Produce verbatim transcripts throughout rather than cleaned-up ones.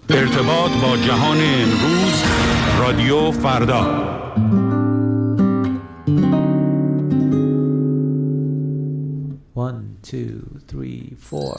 ارتباط با جهان امروز، رادیو فردا. One, two, three, four.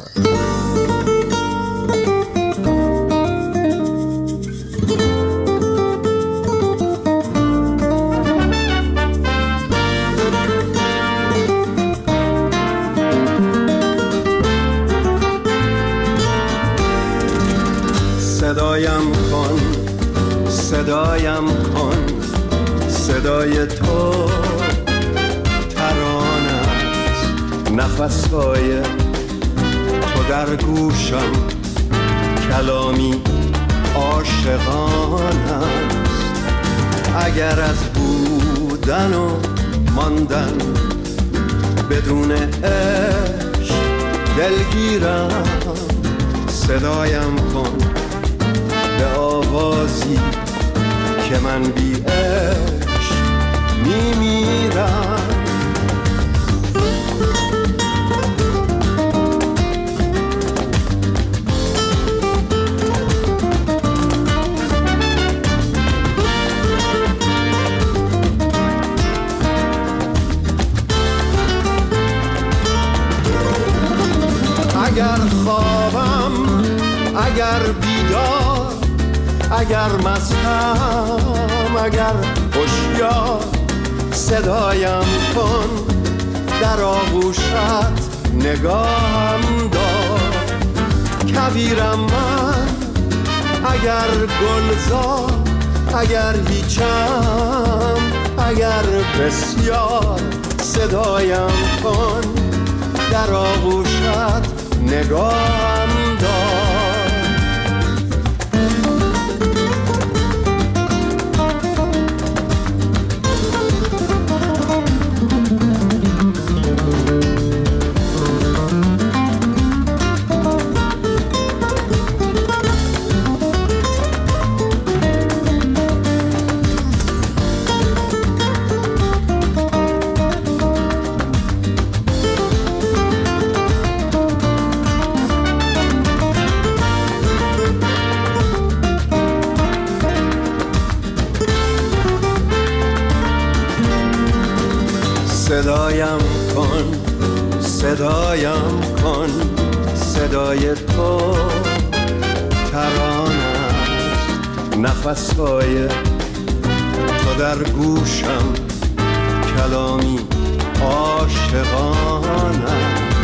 صدایم کن، صدایم کن، صدای تو ترانه است، نفسهای تو در گوشم، کلامی عاشقانه است. اگر از بودن و ماندن بدون عشق دلگیرم، صدایم کن به آوازی که من بی عشق میمیرم. اگر خوابم، اگر بیدار، اگر مستم، اگر هوشیار، صدایم کن، در آغوشت نگاهم دار. کبیرم من، اگر گلزار، اگر هیچم، اگر بسیار، صدایم کن، در آغوشت نگاهم دار. صدایم کن، صدایم کن، صدای تو ترانه است، نفسهای تو در گوشم، کلامی عاشقانه.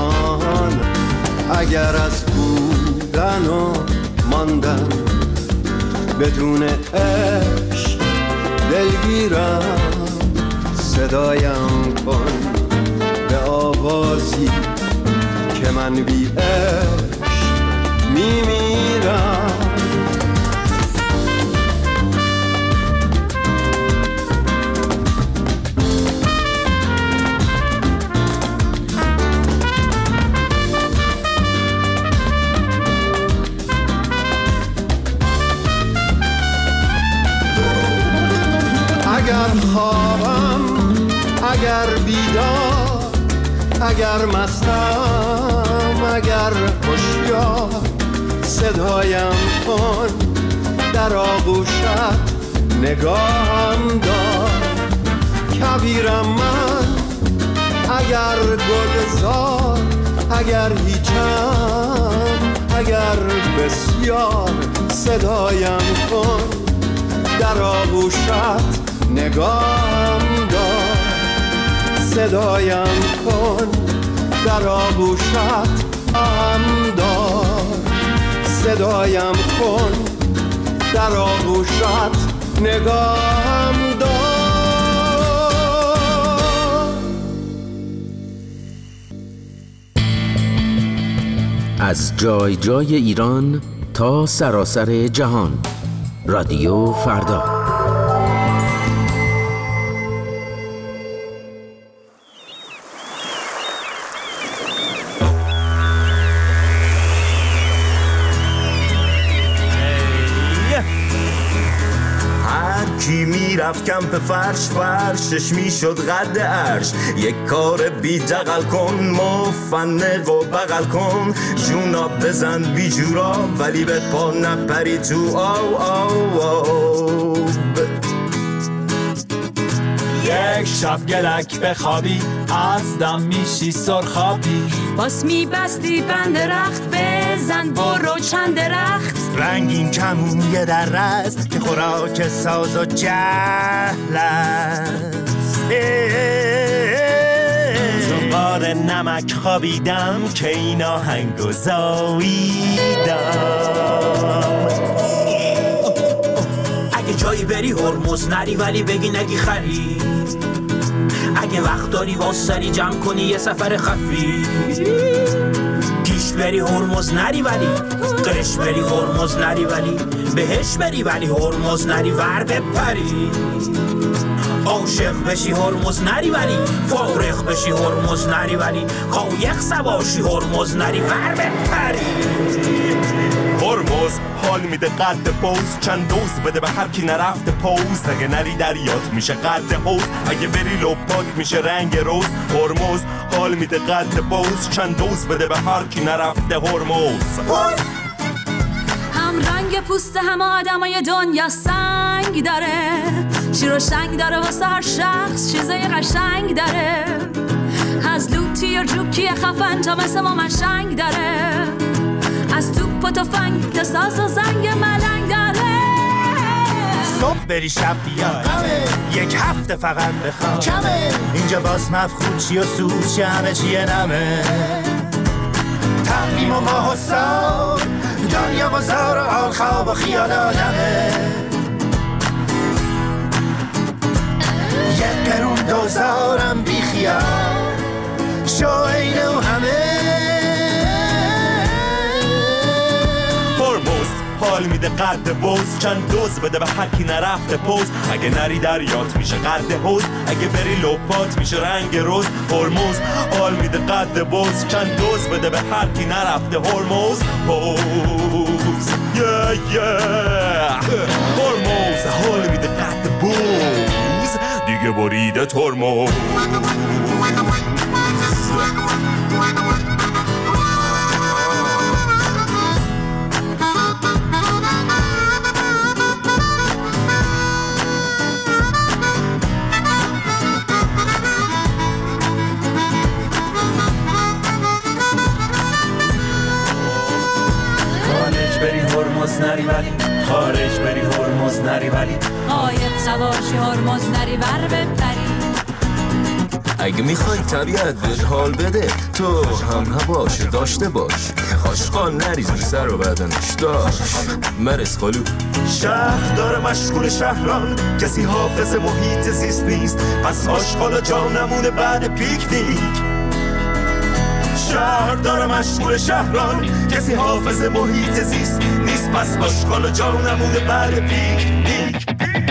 اگر از بودن و ماندن بدون عشق دلگیرم، صدایم کن به آوازی که من بی عشق میمیرم. اگر خوابم، اگر بیدار، اگر مستم، اگر هوشیار، صدایم کن، در آغوشت نگاهم دار. کبیرم من، اگر گلزار، اگر هیچم، اگر بسیار، صدایم کن، در آغوشت نگاهم دار. صدایم کن، در آغوشت هم دار. صدایم کن، در آغوشت نگاهم دار. از جای جای ایران تا سراسر جهان، رادیو فردا. هر کی میره میرفت کمپ فرش فرشش میشد قد عرش. یک کار بی دقل کن مفنق و بغل کن، جونا بزن بی جورا ولی به پا نپری تو آو آو آو. یک شب گلک بخوابی از دم میشی سرخابی، باس میبستی بند درخت بزن برو چند درخت. رنگین کمون یه در است که خوراک ساز و جهل است. زنبار نمک خوابیدم که این آهنگو زاییدم. اگه جایی بری هرمز نری ولی بگی نگی خری، اگه وقت داری واسری جمع کنی یه سفر خفی. پیش بری هرمز نری ولی قش بری هرمز نری ولی بهش بری ولی هرمز نری ور بپری. عاشق بشی هرمز نری ولی فارغ بشی هرمز نری ولی قایق سواشی هرمز نری ور بپری. هرمز حال میده قد پوز، چند دوز بده به هر کی نرفته پوز. اگه نری دریات میشه قد حوز، اگه بری لپات میشه رنگ روز. هرمز حال میده قد پوز، چند دوز بده به هر کی نرفته هرمز. هم رنگ پوست هم آدمای دنیا سنگ داره، شیر و شنگ داره واسه هر شخص چیزای قشنگ داره. از لوتی و جوکی خفن تا مثل ما منشنگ داره، از توپ و تفنگ تا ساز و زنگ ملنگ داره. صبح بری شب بیای یک هفته فقط بخواب کمه، اینجا باز مفخود چی و سوز چی همه چیه نمه. تقویم و ماه و سال دنیا بازار و حال خواب و خیال آدمه. یک قرون دوزارم بی خیال شو اینه و همه. هرمز حال میده قد بوز، چند دوز بده به هر کی نرفته پوز. اگه نری دریات میشه قد حوز، اگه بری لپات میشه رنگ روز. هرمز حال میده قد بوز، چند دوز بده به هر کی نرفته هرمز پوز. yeah, yeah. هرمز حال میده قد بوز، دیگه بریده ترمز. هرمز نری ولی خارج بری هرمز نری ولی قایق سواشی هرمز نری ور بپری. اگه میخوای طبیعت بهت حال بده تو هم هواش داشته باش. آشغال نریز سر و بدنش داشت مرس خالو. شهر داره مشغول شهران، کسی حافظ محیط زیست نیست، پس آشغال جا نمونه بعد پیکنیک. شهر داره مشغول شهران، کسی حافظ محیط زیست نیست، پس آشغال جا نمونه بعد پیکنیک.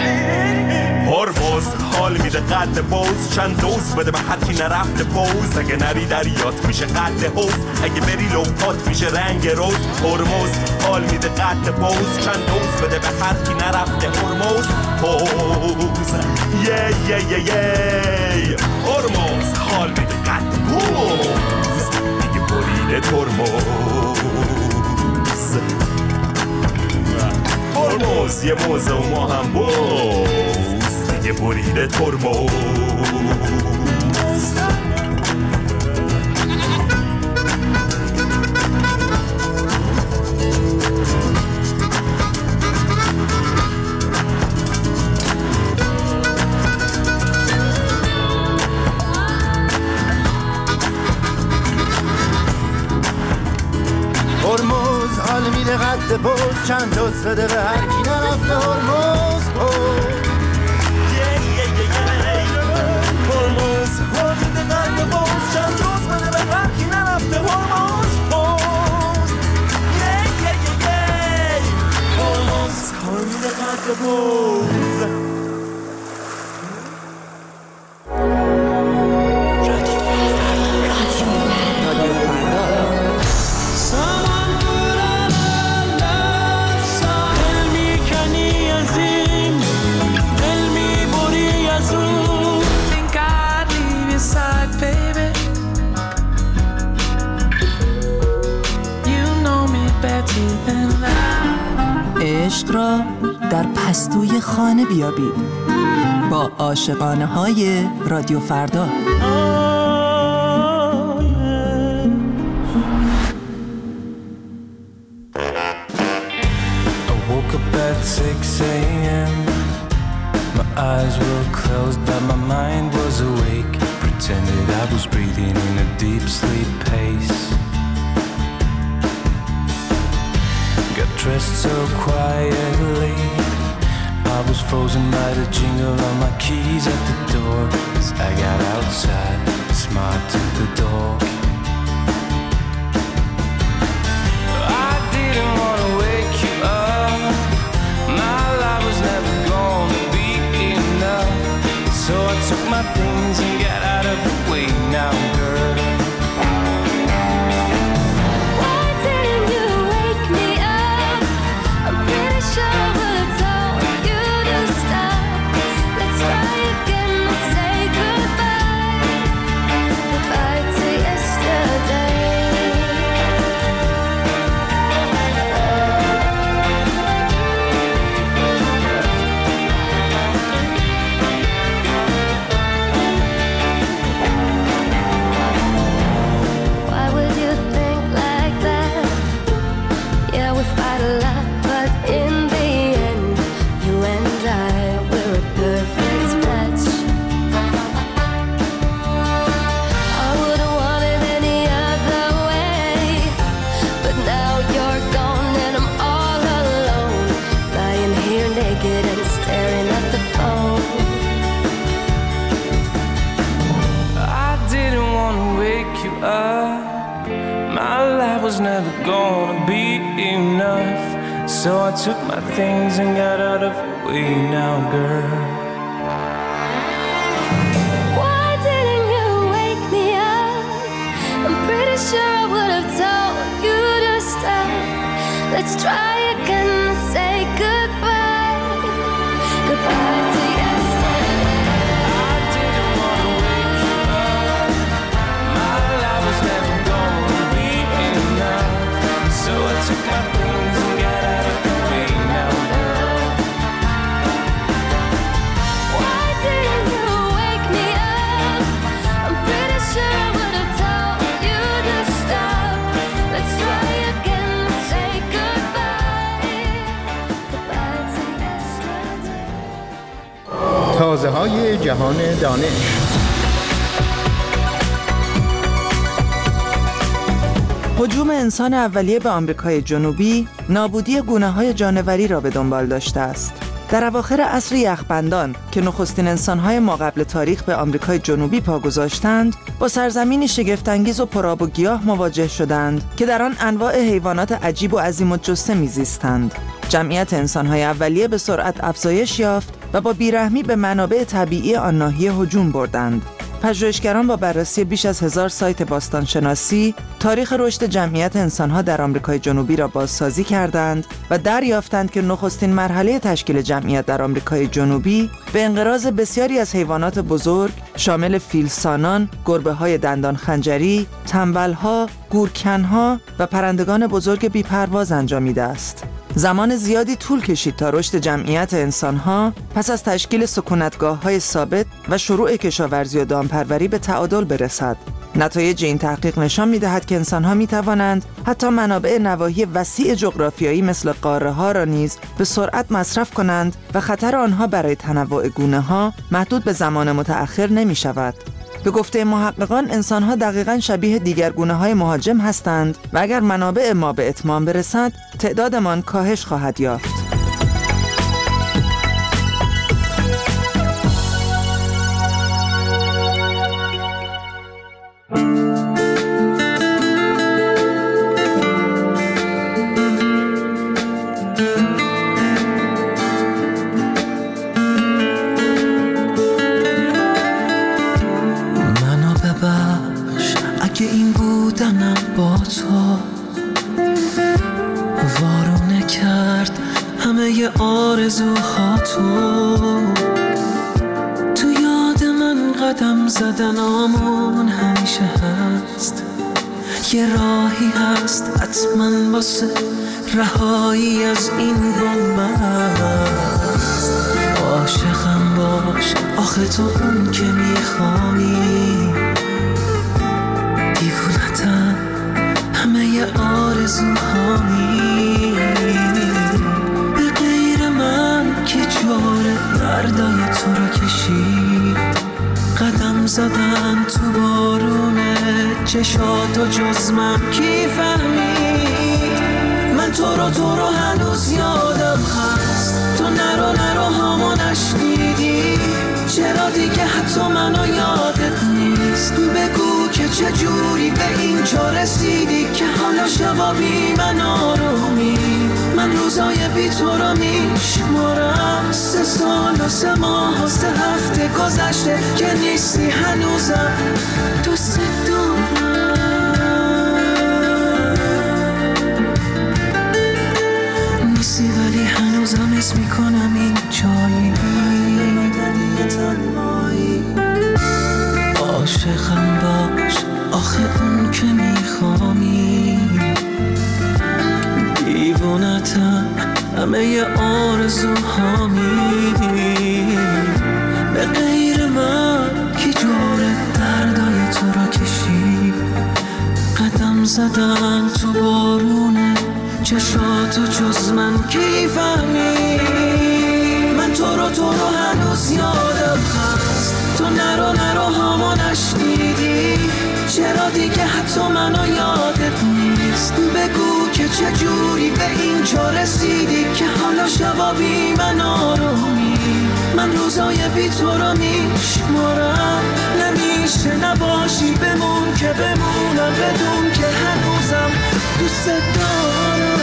هرمز حال میده قد بوز، چند دوز بده به هر کی نرفته پوز. اگه نری دریات میشه قد حوز، اگه بری لپات میشه رنگ روز. هرمز حال میده قد بوز، چند دوز بده به هر کی نرفته هرمز پوز. یه یه یه یه هرمز حال میده قد بوز، دیگه بریده ترمز. هرمز یه موزه و ما هم بوز، دیگه بریده ترمز. هرمز حال میده قد بوز، چند دوست بده به هر کی نرفته هرمز پوز. هرمز حال میده قد بوز، چند دوست بده به هر کی نرفته هرمز پوز. هرمز حال میده قد بوز. دل میکنی از این، دل می عشق را در پستوی خانه بیابید با عاشقانه های رادیو فردا. At six a.m. My eyes were closed but my mind was awake. Pretended I was breathing in a deep sleep pace. Got dressed so quietly, I was frozen by the jingle of my keys at the door. As I got outside, I smiled to the dog. I didn't want to wake you up, my life was never gonna be enough. So I took my things and got out of the way now, girl. Why didn't you wake me up? I'm pretty sure I would've told you to stop. Let's try again and say goodbye. Goodbye to yesterday. Never gonna be enough. So I took my things and got out of the way now, girl. Why didn't you wake me up? I'm pretty sure I would have told you to stop. Let's try again and say goodbye. Goodbye to yesterday. I didn't want to wake you up. My life was never gonna be enough. So I took my things and got out of the way now, girl. Why didn't you wake me up? I'm pretty sure I would have told you to stop. Let's try again and say goodbye. Goodbye to yesterday. تازه های جهان دانش. هجوم انسان اولیه به آمریکای جنوبی نابودی گونه‌های جانوری را به دنبال داشته است. در اواخر عصر یخبندان که نخستین انسان‌های ماقبل تاریخ به آمریکای جنوبی پا گذاشتند، با سرزمینی شگفت‌انگیز و پرآب و گیاه مواجه شدند که در آن انواع حیوانات عجیب و عظیم الجثه می‌زیستند. جمعیت انسان‌های اولیه به سرعت افزایش یافت و با بیرحمی به منابع طبیعی آن ناحیه هجوم بردند. پژوهشگران با بررسی بیش از هزار سایت باستانشناسی تاریخ رشد جمعیت انسان‌ها در آمریکای جنوبی را بازسازی کردند و دریافتند که نخستین مرحله تشکیل جمعیت در آمریکای جنوبی به انقراض بسیاری از حیوانات بزرگ شامل فیلسانان، گربه‌های دندان خنجری، تنبل‌ها، گورکن‌ها و پرندگان بزرگ بی‌پرواز انجامیده است. زمان زیادی طول کشید تا رشد جمعیت انسان‌ها پس از تشکیل سکونتگاه‌های ثابت و شروع کشاورزی و دامپروری به تعادل برسد. نتایج این تحقیق نشان می‌دهد که انسان‌ها می‌توانند حتی منابع نواحی وسیع جغرافیایی مثل قاره‌ها را نیز به سرعت مصرف کنند و خطر آنها برای تنوع گونه‌ها محدود به زمان متأخر نمی‌شود. به گفته محققان انسان‌ها دقیقاً شبیه دیگر گونه‌های مهاجم هستند و اگر منابع ما به اتمام برسد تعدادمان کاهش خواهد یافت. تو یاد من قدم زدن آمون همیشه هست، یه راهی هست حتما واسه رهایی از این بنبست. عاشقم باش آخه تو اون که میخوانی، دیوونتم همه ی آرزوهانی. به غیر من که جاره دردای تو رو کشید، قدم زدن تو بارونه چشاتو جز من کی فهمید؟ من تو رو تو رو هنوز یادم هست، تو نرو نرو هامو نشنیدی، چرا دیگه حتی منو یادت نیست؟ بگو که چجوری به این جا رسیدی که حالا شبا بی من آرومی. من روزای بی تو رو میشمارم، سه سال و سه ماه و سه هفته گذشته که نیستی هنوزم دوست دارم. نیستی ولی هنوزم اسم میکنم این جایی، عاشقم باش آخه اون که میخوانی، دیوونتم همه ی آرزوهامی. به غیر من کی جوره دردای تو رو کشید، قدم زدن تو بارونه چشاتو جز من کی فهمید؟ من تو رو تو رو هنوز یادم هست، تو نرو نرو هامو نشنیدی، چرا دیگه حتی منو یادت نیست؟ بگو که چجوری به این جا رسیدی که حالا شبا بی من آرومی. من روزای بی تو رو میشمارم، نمیشه نباشی بمون که بمونم، بدون که هنوزم دوست دارم.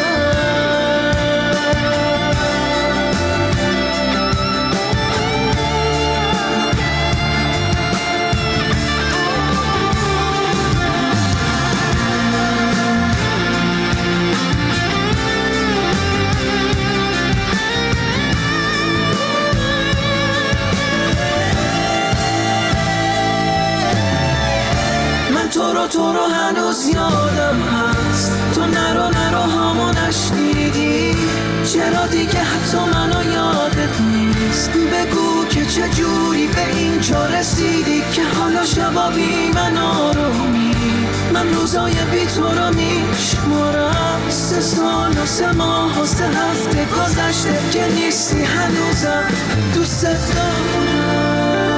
تو رو تو رو هنوز یادم هست، تو نرو نرو هامو نشنیدی، چرا دیگه حتی منو یادت نیست؟ بگو که چجوری به این جا رسیدی که حالا شبا بی من آرومی. من روزای بی تو رو میشمارم، سه سال و سه ماه و سه هفته گذشته که نیستی هنوزم دوست دارم.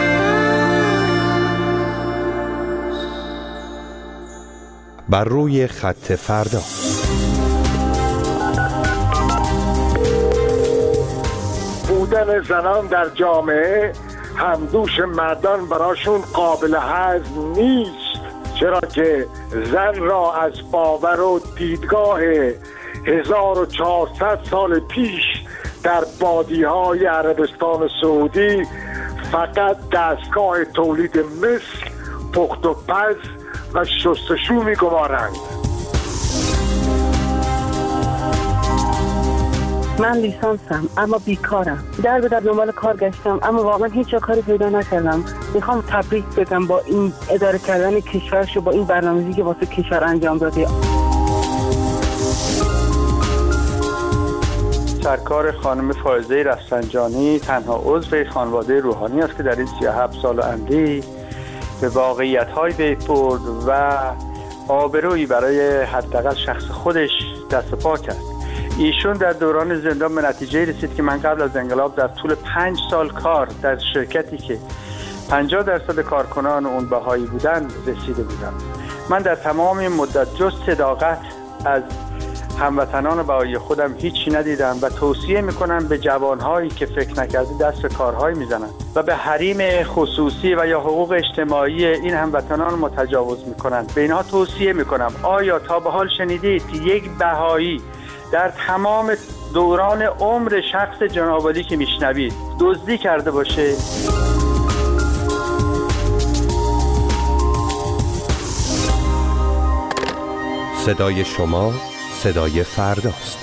بر روی خط فردا. بودن زنان در جامعه همدوش مردان براشون قابل هضم نیست، چرا که زن را از باور و دیدگاه هزار و چهارصد سال پیش در بادی‌های عربستان سعودی فقط دستگاه تولید مثل، پخت و پز و شستشو می‌گمارند. من لیسانسم اما بیکارم، در به در دنبال کار گشتم اما واقعا هیچ جا کاری پیدا نکردم. میخوام تبریک بگم با این اداره کردن کشورش و با این برنامه‌ریزی که واسه کشور انجام داده. سرکار خانم فائزه رفسنجانی تنها عضو خانواده روحانی است که در این سی و هفت سال و اندی به واقعیت‌های پی برد و آبرویی برای حداقل شخص خودش دست پا کرد. ایشون در دوران زندان به نتیجه رسید که من قبل از انقلاب در طول پنج سال کار در شرکتی که پنجاه درصد کارکنان اون بهایی بودن رسیده بودم. من در تمام این مدت جز صداقت از هموطنان بهایی خودم هیچی ندیدم و توصیه میکنم به جوانهایی که فکر نکرده دست به کارهایی میزنن و به حریم خصوصی و یا حقوق اجتماعی این هموطنان متجاوز میکنن. به اینها توصیه میکنم آیا تا به حال شنیدید که یک بهایی در تمام دوران عمر شخص جناب عالی که میشنوید دزدی کرده باشه؟ صدای شما صدای فرداست.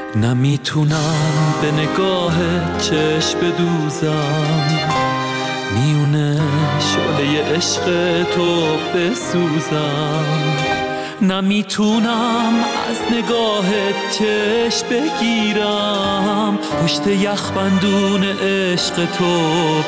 نمیتونم به نگاه چشم بدوزم، میونه شعله عشق تو بسوزم. نمیتونم از نگاهت چش بگیرم، پشت یخبندون عشق تو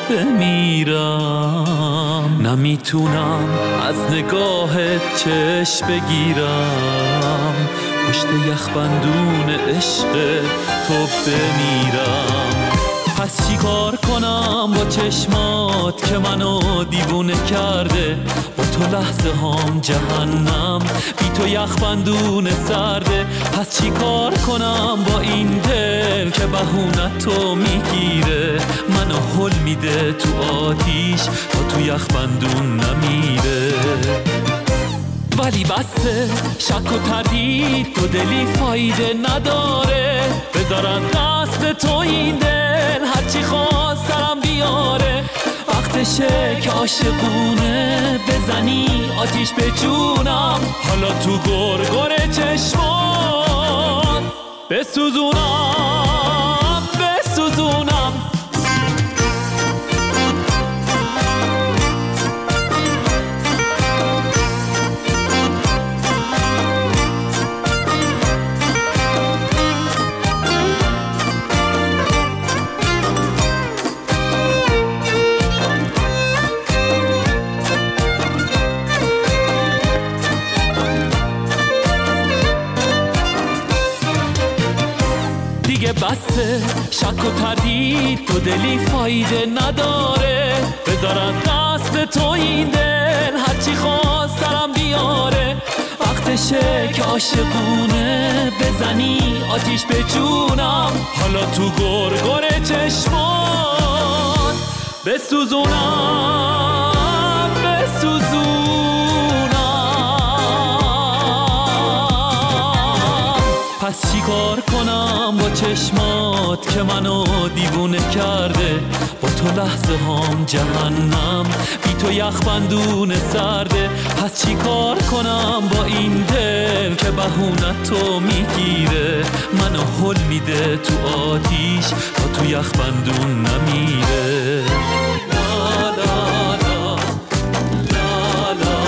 بمیرم. نمیتونم از نگاهت چش بگیرم، پشت یخبندون عشق تو بمیرم. پس چی کار کنم با چشمات که منو دیوونه کرده؟ با تو لحظه هام جهنم، بی تو یخبندون سرده. پس چی کار کنم با این دل که بهونه تو میگیره؟ منو هل میده تو آتیش تا تو یخبندون نمیره. ولی بسه شک و تردید تو دلی فایده نداره، بذار از دست تو این دل هرچی خواست سرم بیاره. وقتشه که عاشقونه بزنی آتیش به جونم، حالا تو گرگر چشمان بسوزونم بسوزونم. بسه شک و تردید تو دلی فایده نداره، بذار از دست تو این دل هرچی خواست سرم بیاره. وقتشه که عاشقونه بزنی آتیش به جونم، حالا تو گرگر چشمان بسوزونم بسوزونم. پس چی کار کنم با چشمات که منو دیوونه کرده؟ با تو لحظه هام جهنم، بی تو یخبندون سرده. پس چی کار کنم با این دل که بهونه تو میگیره؟ منو هل میده تو آتیش تا تو یخبندون نمیره. لا لا لا لا لا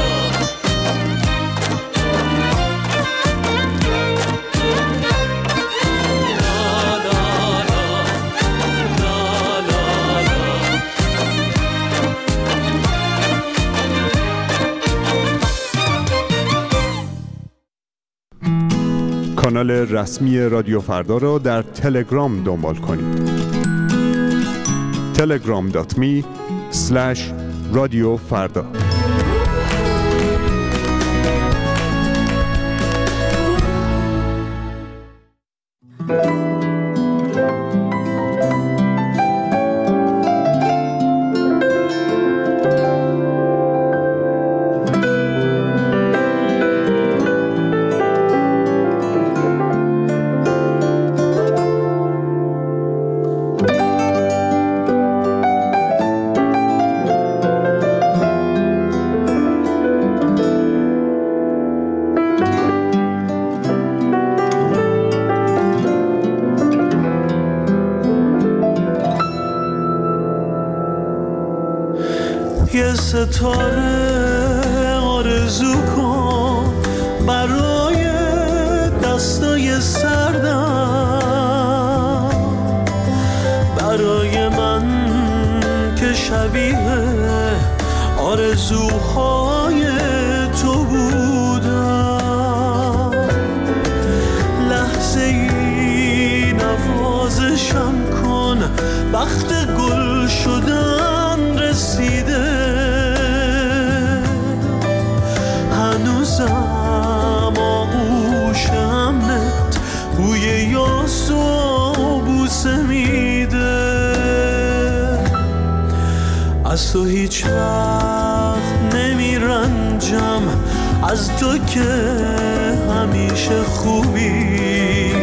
کانال رسمی رادیو فردا را در تلگرام دنبال کنید. تلگرام دات می اسلش رادیو فردا. یه ستاره آرزو کن برای دستای سردم، برای من که شبیه آرزوهای تو بودم. لحظه ای نوازشم کن، وقت گل شدن رسیده. هنوزم آغوش امنت بوی یاس و بوسه میده. از تو هیچ وقت نمیرنجم، از تو که همیشه خوبی،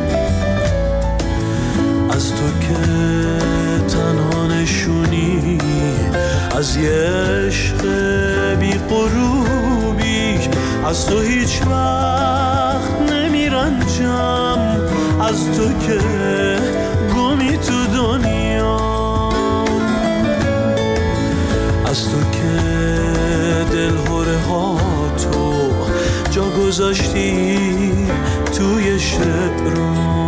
از تو که تنها نشونی از یه عشق بی غروبی. از تو هیچ وقت نمیرنجم، از تو که گمی تو دنیا. از تو که دلهره ها تو جا گذاشتی توی شعرام.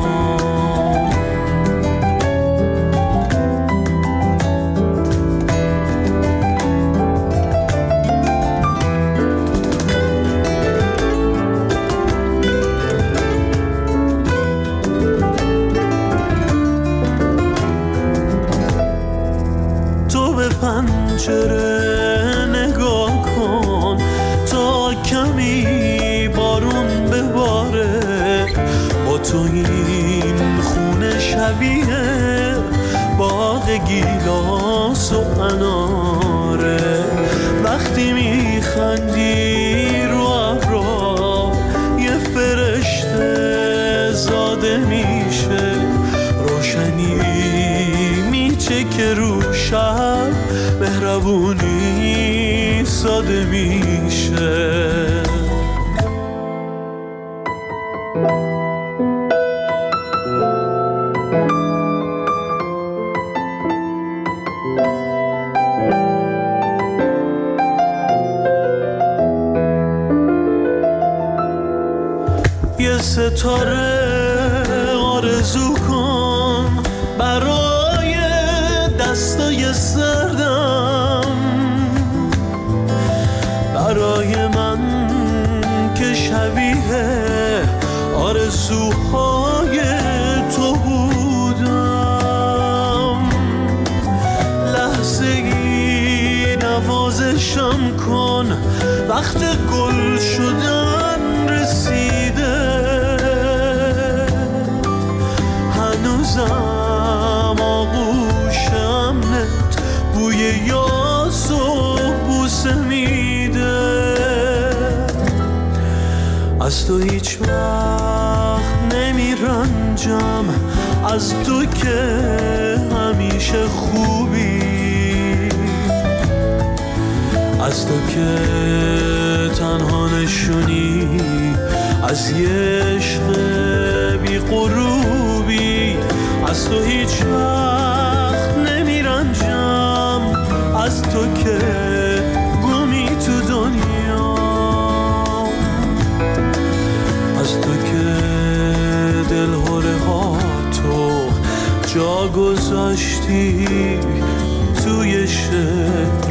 پنجره نگاه کن تا کمی بارون بباره، با تو این خونه شبیه باغ گیلاس و اناره. وقتی میخندی رو ابرا یه فرشته زاده میشه، روشنی میچه که رو شب مهربونی ساده میشه. یه ستاره آرزو کن برای دستای سردم، برای من که شبیه آرزوهای تو بودم. لحظه ای نوازشم کن، وقت گل شدن رسیده. هنوزم آغوشم نت بوی یاس و بوسه میده. از تو هیچ وقت نمیرنجم، از تو که همیشه خوبی، از تو که تنها نشونی از یه عشق بی غروبی. از تو هیچ وقت نمیرنجم، از تو که گمی تو دنیا، از تو که دلهره ها تو جا گذاشتی توی شعر.